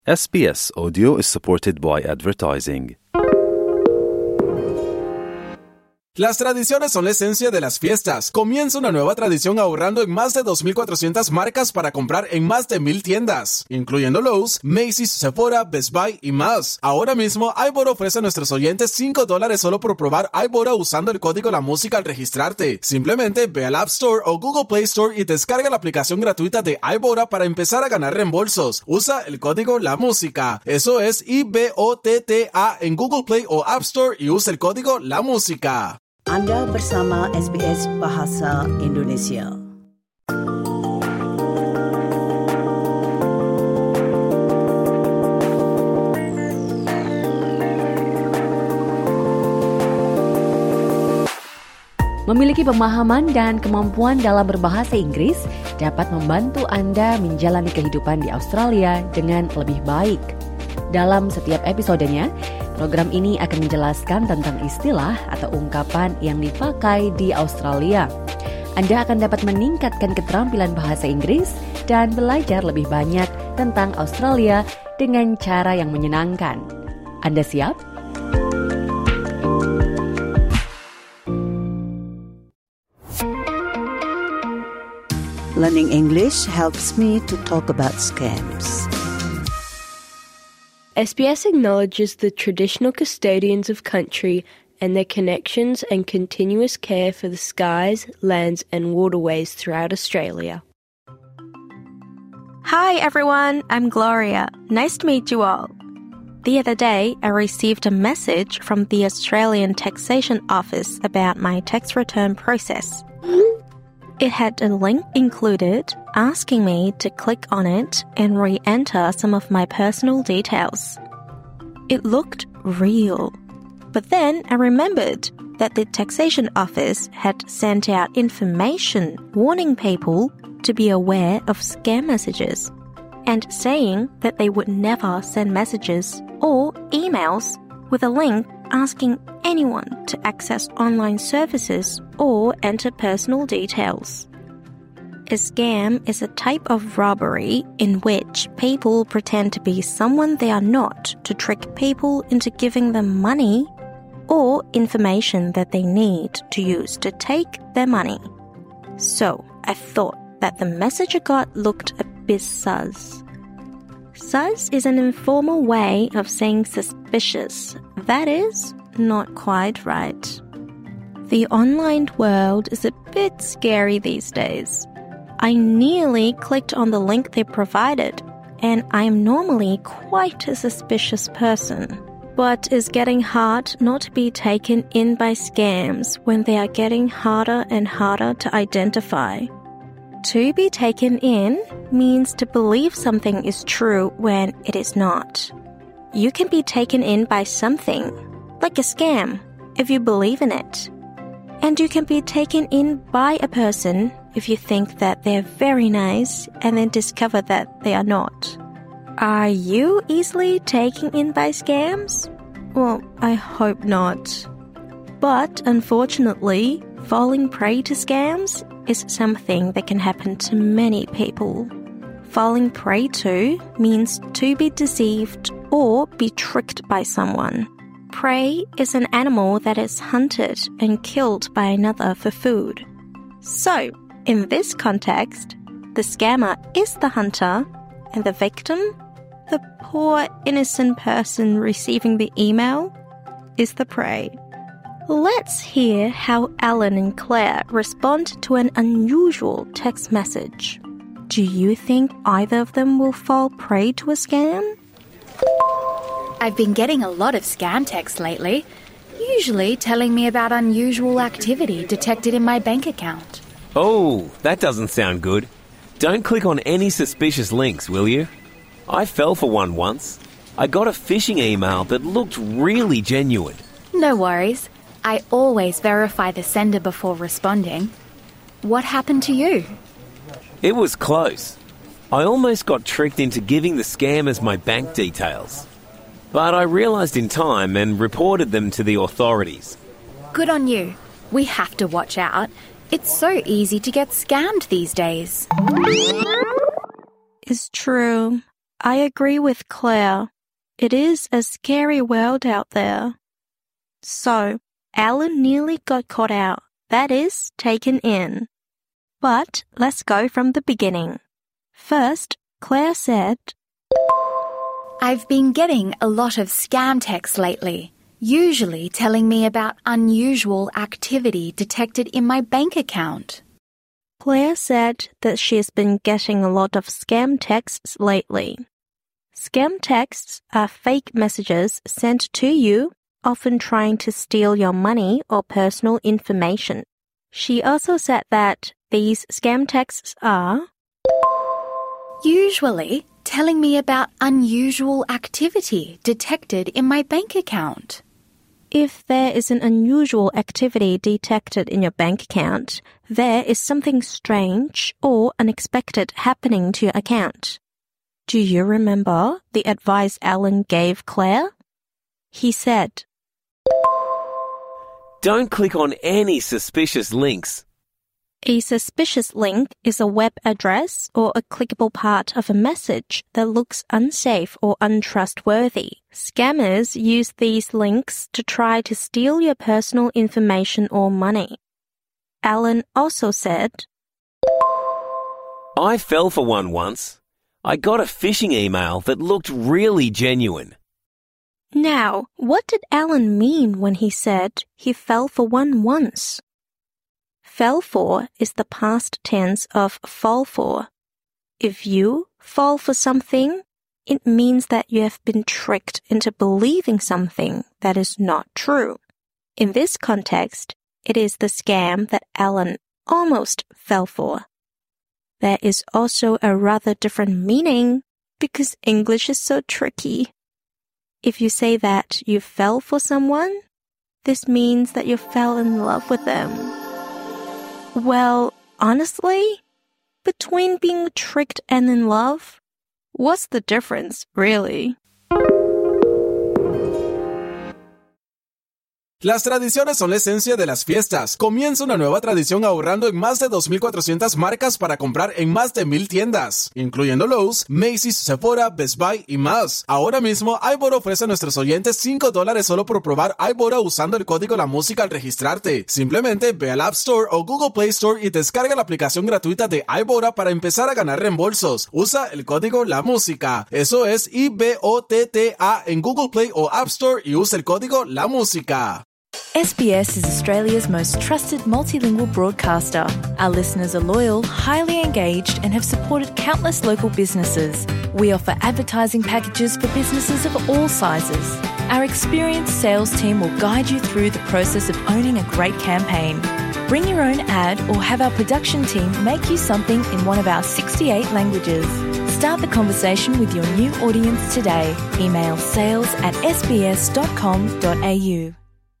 SBS Audio is supported by advertising. Las tradiciones son la esencia de las fiestas. Comienza una nueva tradición ahorrando en más de 2,400 marcas para comprar en más de 1,000 tiendas, incluyendo Lowe's, Macy's, Sephora, Best Buy y más. Ahora mismo, iBoda ofrece a nuestros oyentes $5 solo por probar iBoda usando el código La Música al registrarte. Simplemente ve al App Store o Google Play Store y descarga la aplicación gratuita de iBoda para empezar a ganar reembolsos. Usa el código La Música. Eso es IBOTTA en Google Play o App Store y usa el código La Música. Anda bersama SBS Bahasa Indonesia. Memiliki pemahaman dan kemampuan dalam berbahasa Inggris dapat membantu Anda menjalani kehidupan di Australia dengan lebih baik. Dalam setiap episodenya, program ini akan menjelaskan tentang istilah atau ungkapan yang dipakai di Australia. Anda akan dapat meningkatkan keterampilan bahasa Inggris dan belajar lebih banyak tentang Australia dengan cara yang menyenangkan. Anda siap? Learning English helps me to talk about scams. SBS acknowledges the traditional custodians of country and their connections and continuous care for the skies, lands and waterways throughout Australia. Hi everyone, I'm Gloria. Nice to meet you all. The other day, I received a message from the Australian Taxation Office about my tax return process. It had a link included asking me to click on it and re-enter some of my personal details. It looked real. But then I remembered that the Taxation Office had sent out information warning people to be aware of scam messages and saying that they would never send messages or emails with a link asking anyone to access online services or enter personal details. A scam is a type of robbery in which people pretend to be someone they are not to trick people into giving them money or information that they need to use to take their money. So, I thought that the message I got looked a bit sus. Sus is an informal way of saying suspicious. That is, not quite right. The online world is a bit scary these days. I nearly clicked on the link they provided, and I am normally quite a suspicious person. But it's getting hard not to be taken in by scams when they are getting harder and harder to identify. To be taken in means to believe something is true when it is not. You can be taken in by something, like a scam, if you believe in it. And you can be taken in by a person if you think that they're very nice and then discover that they are not. Are you easily taken in by scams? Well, I hope not. But unfortunately, falling prey to scams is something that can happen to many people. Falling prey to means to be deceived or be tricked by someone. Prey is an animal that is hunted and killed by another for food. So, in this context, the scammer is the hunter and the victim, the poor innocent person receiving the email, is the prey. Let's hear how Alan and Claire respond to an unusual text message. Do you think either of them will fall prey to a scam? I've been getting a lot of scam texts lately, usually telling me about unusual activity detected in my bank account. Oh, that doesn't sound good. Don't click on any suspicious links, will you? I fell for one once. I got a phishing email that looked really genuine. No worries. I always verify the sender before responding. What happened to you? It was close. I almost got tricked into giving the scammers my bank details. But I realised in time and reported them to the authorities. Good on you. We have to watch out. It's so easy to get scammed these days. It's true. I agree with Claire. It is a scary world out there. So, Alan nearly got caught out, that is, taken in. But let's go from the beginning. First, Claire said, I've been getting a lot of scam texts lately, usually telling me about unusual activity detected in my bank account. Claire said that she has been getting a lot of scam texts lately. Scam texts are fake messages sent to you, often trying to steal your money or personal information. She also said that these scam texts are usually telling me about unusual activity detected in my bank account. If there is an unusual activity detected in your bank account, there is something strange or unexpected happening to your account. Do you remember the advice Alan gave Claire? He said, Don't click on any suspicious links. A suspicious link is a web address or a clickable part of a message that looks unsafe or untrustworthy. Scammers use these links to try to steal your personal information or money. Alan also said, I fell for one once. I got a phishing email that looked really genuine. Now, what did Alan mean when he said he fell for one once? Fell for is the past tense of fall for. If you fall for something, it means that you have been tricked into believing something that is not true. In this context, it is the scam that Alan almost fell for. There is also a rather different meaning because English is so tricky. If you say that you fell for someone, this means that you fell in love with them. Well, honestly, between being tricked and in love, what's the difference, really? Las tradiciones son la esencia de las fiestas. Comienza una nueva tradición ahorrando en más de 2,400 marcas para comprar en más de 1,000 tiendas, incluyendo Lowe's, Macy's, Sephora, Best Buy y más. Ahora mismo, iBora ofrece a nuestros oyentes $5 solo por probar iBora usando el código La Música al registrarte. Simplemente ve al App Store o Google Play Store y descarga la aplicación gratuita de iBora para empezar a ganar reembolsos. Usa el código La Música. Eso es IBOTTA en Google Play o App Store y usa el código La Música. SBS is Australia's most trusted multilingual broadcaster. Our listeners are loyal, highly engaged, and have supported countless local businesses. We offer advertising packages for businesses of all sizes. Our experienced sales team will guide you through the process of owning a great campaign. Bring your own ad or have our production team make you something in one of our 68 languages. Start the conversation with your new audience today. Email sales@sbs.com.au.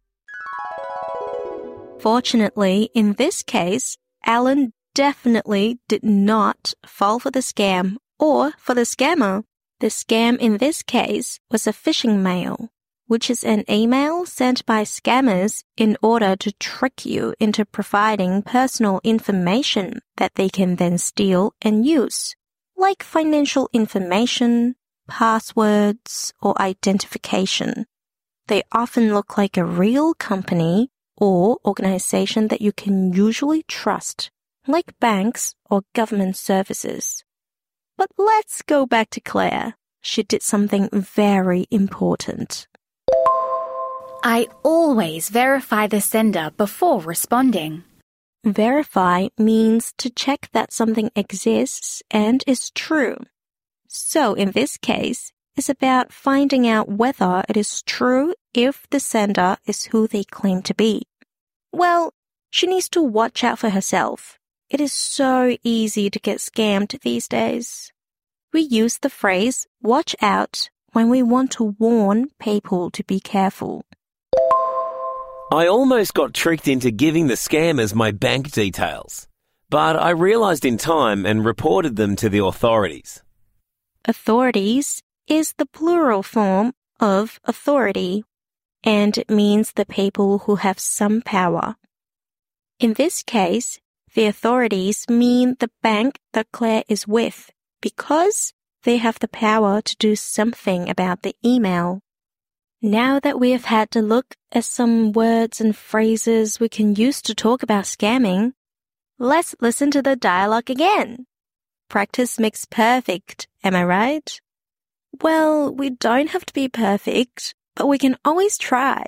Fortunately, in this case, Alan definitely did not fall for the scam or for the scammer. The scam in this case was a phishing mail, which is an email sent by scammers in order to trick you into providing personal information that they can then steal and use, like financial information, passwords, or identification. They often look like a real company or organization that you can usually trust, like banks or government services. But let's go back to Claire. She did something very important. I always verify the sender before responding. Verify means to check that something exists and is true. So in this case, it's about finding out whether it is true if the sender is who they claim to be. Well, she needs to watch out for herself. It is so easy to get scammed these days. We use the phrase watch out when we want to warn people to be careful. I almost got tricked into giving the scammers my bank details, but I realised in time and reported them to the authorities. Authorities is the plural form of authority, and it means the people who have some power. In this case, the authorities mean the bank that Claire is with, because they have the power to do something about the email. Now that we have had a look at some words and phrases we can use to talk about scamming, let's listen to the dialogue again. Practice makes perfect, am I right? Well, we don't have to be perfect, but we can always try.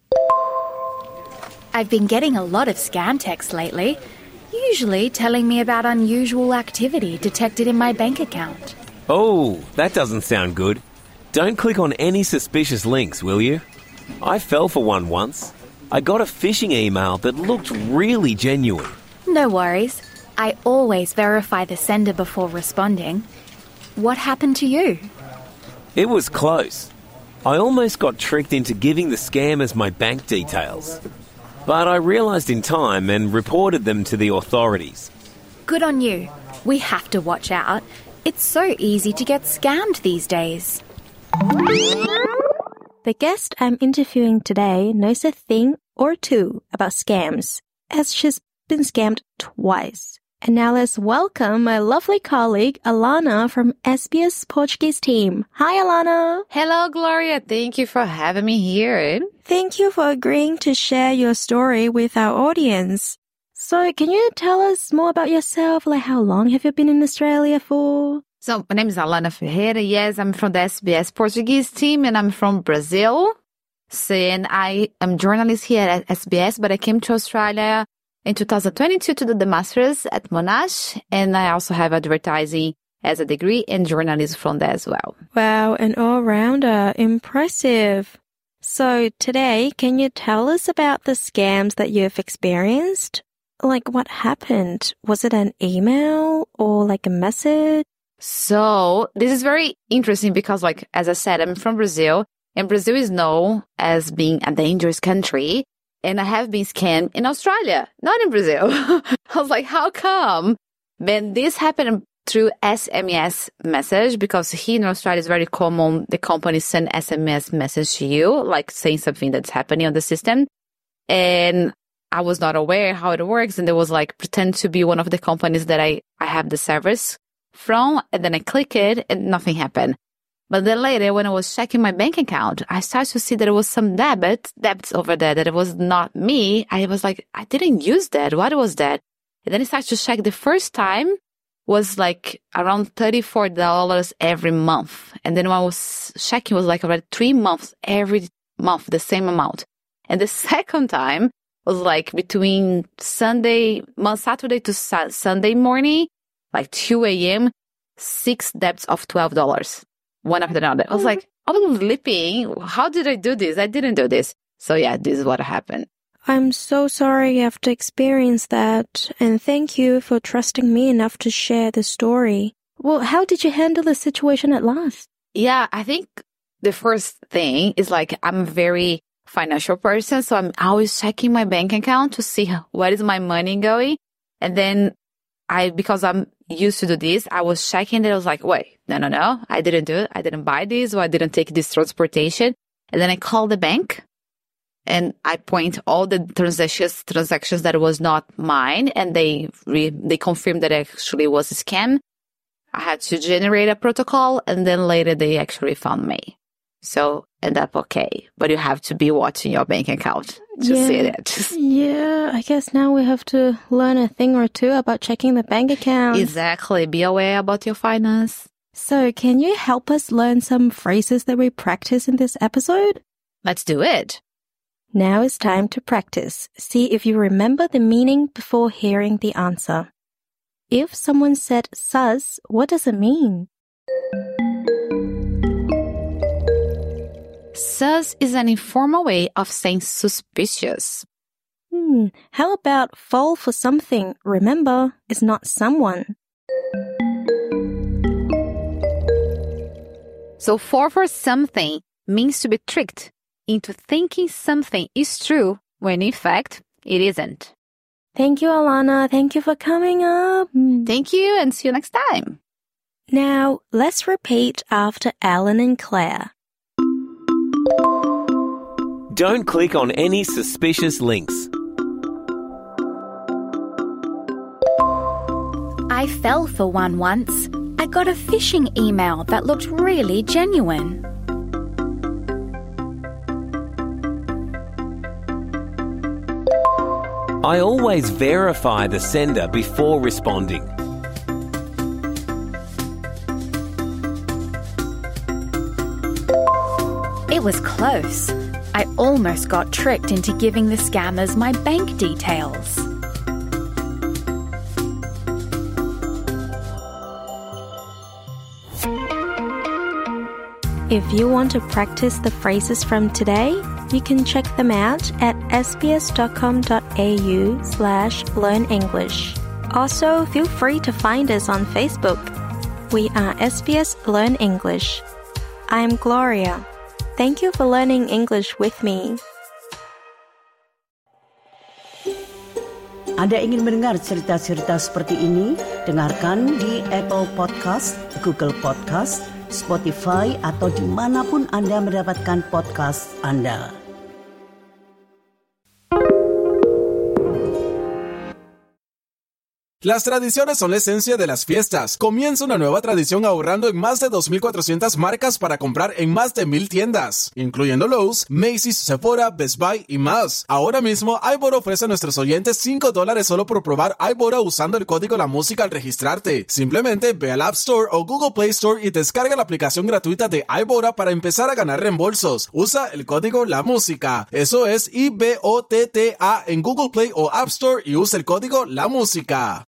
I've been getting a lot of scam texts lately, usually telling me about unusual activity detected in my bank account. Oh, that doesn't sound good. Don't click on any suspicious links, will you? I fell for one once. I got a phishing email that looked really genuine. No worries. I always verify the sender before responding. What happened to you? It was close. I almost got tricked into giving the scammers my bank details. But I realised in time and reported them to the authorities. Good on you. We have to watch out. It's so easy to get scammed these days. The guest I'm interviewing today knows a thing or two about scams, as she's been scammed twice. And now let's welcome my lovely colleague, Alana from SBS Portuguese team. Hi, Alana. Hello, Gloria. Thank you for having me here. Thank you for agreeing to share your story with our audience. So can you tell us more about yourself? Like, how long have you been in Australia for? So my name is Alana Ferreira. Yes, I'm from the SBS Portuguese team and I'm from Brazil. And I am a journalist here at SBS, but I came to Australia in 2022 to do the master's at Monash. And I also have advertising as a degree and journalism from there as well. Wow, an all-rounder. Impressive. So today, can you tell us about the scams that you've experienced? Like, what happened? Was it an email or like a message? So this is very interesting because, like, as I said, I'm from Brazil, and Brazil is known as being a dangerous country. And I have been scammed in Australia, not in Brazil. I was like, how come? Then this happened through SMS message, because here in Australia it's very common. The companies send SMS message to you, like saying something that's happening on the system. And I was not aware how it works. And there was like pretend to be one of the companies that I have the service from, and then I click it and nothing happened. But then later, when I was checking my bank account, I started to see that there was some debts over there, that it was not me. I was like, I didn't use that. What was that? And then I started to check. The first time was like around $34 every month. And then when I was checking, it was like around 3 months, every month, the same amount. And the second time was like between Saturday to Sunday morning, like 2 a.m., 6 debts of $12, one after another. I was like, I was sleeping. How did I do this? I didn't do this. So yeah, this is what happened. I'm so sorry you have to experience that. And thank you for trusting me enough to share the story. Well, how did you handle the situation at last? Yeah, I think the first thing is like, I'm a very financial person. So I'm always checking my bank account to see where is my money going. And then because I'm used to do this, I was checking it. I was like, wait, no, I didn't do it. I didn't buy this, or I didn't take this transportation. And then I called the bank and I point all the transactions that was not mine. And they confirmed that it actually was a scam. I had to generate a protocol, and then later they actually found me. So end up okay. But you have to be watching your bank account to see that. Yeah, I guess now we have to learn a thing or two about checking the bank account. Exactly. Be aware about your finance. So can you help us learn some phrases that we practice in this episode? Let's do it. Now it's time to practice. See if you remember the meaning before hearing the answer. If someone said sus, what does it mean? Sus is an informal way of saying suspicious. How about fall for something? Remember, it's not someone. So fall for something means to be tricked into thinking something is true when in fact it isn't. Thank you, Alana. Thank you for coming up. Thank you, and see you next time. Now, let's repeat after Alan and Claire. Don't click on any suspicious links. I fell for one once. I got a phishing email that looked really genuine. I always verify the sender before responding. It was close. I almost got tricked into giving the scammers my bank details. If you want to practice the phrases from today, you can check them out at sbs.com.au/learnenglish. Also, feel free to find us on Facebook. We are SBS Learn English. I'm Gloria. Thank you for learning English with me. Anda ingin mendengar cerita-cerita seperti ini? Dengarkan di Apple Podcast, Google Podcast, Spotify, atau dimanapun Anda mendapatkan podcast Anda. Las tradiciones son la esencia de las fiestas. Comienza una nueva tradición ahorrando en más de 2,400 marcas para comprar en más de 1,000 tiendas, incluyendo Lowe's, Macy's, Sephora, Best Buy y más. Ahora mismo, iBoda ofrece a nuestros oyentes $5 solo por probar iBoda usando el código La Música al registrarte. Simplemente ve al App Store o Google Play Store y descarga la aplicación gratuita de iBoda para empezar a ganar reembolsos. Usa el código La Música. Eso es IBOTTA en Google Play o App Store y usa el código La Música.